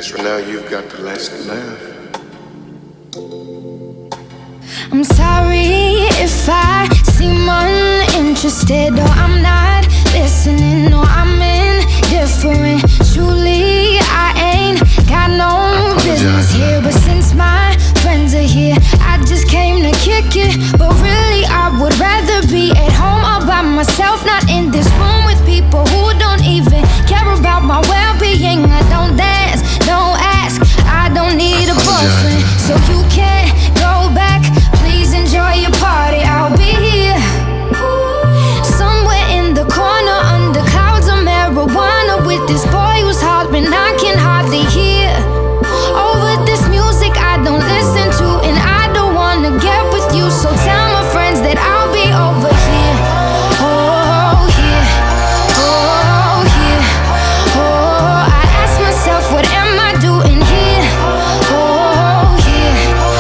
guess for now you've got the last laugh. I'm sorry if I seem uninterested, or I'm not listening, or I'm indifferent. Truly, I ain't got no business here, but since my friends are here, I just came to kick it. But really, I would rather be at home all by myself, not in this room with people who don't even care about my well-being. I don't dance, don't ask, I don't need a boyfriend, so you can't go back. Please enjoy your party, I'll be here somewhere in the corner under clouds of marijuana with this boy who's hollering I can hardly hear. Over this music I don't listen to, and I don't wanna get with you, so tell my friends that I'll be over here. Oh here, oh here, oh I ask myself what am I doing here. Oh here,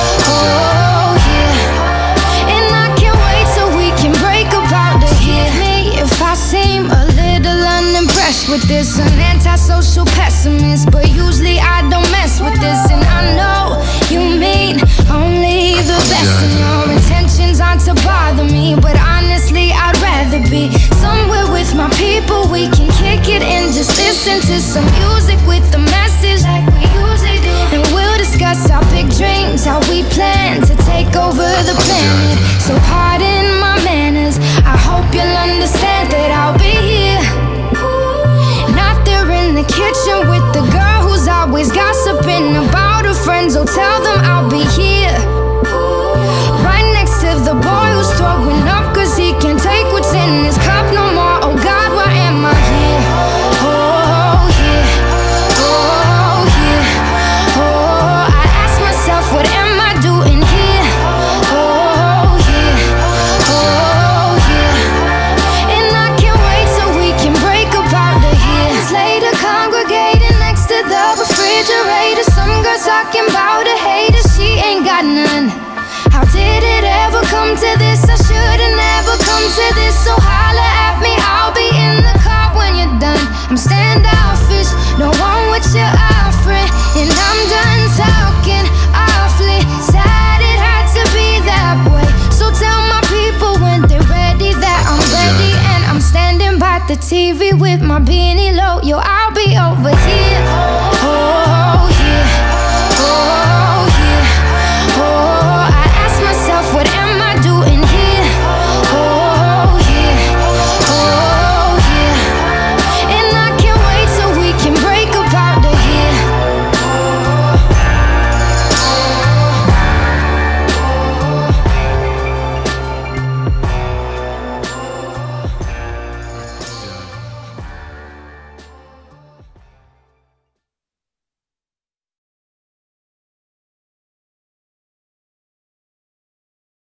oh here, and I can't wait till we can break about the here. Me if I seem a little unimpressed with this, an antisocial pessimist, but usually I don't mess with this, and I know you mean only the best, and your intentions aren't to bother me, but honestly I'd rather be somewhere with my people. We can kick it and just listen to some music with the message like we usually do, and we'll discuss our big dreams, how we plan to take over the planet. So pardon my manners, I hope you'll understand that I'll be here, not there in the kitchen with the girl who's always gossiping about her friends. Oh, tell them I'll be here right next to the boy who's throwing up cause he can't take what's in his cup no more. Oh God, why am I here? Oh here, oh here, oh I ask myself what am I doing here. Oh here, oh here, and I can't wait till we can break about the here. Later congregating next to the refrigerator, some girls talking about a hater, she ain't got none. How did it ever come to this? I should've never come to this, so holla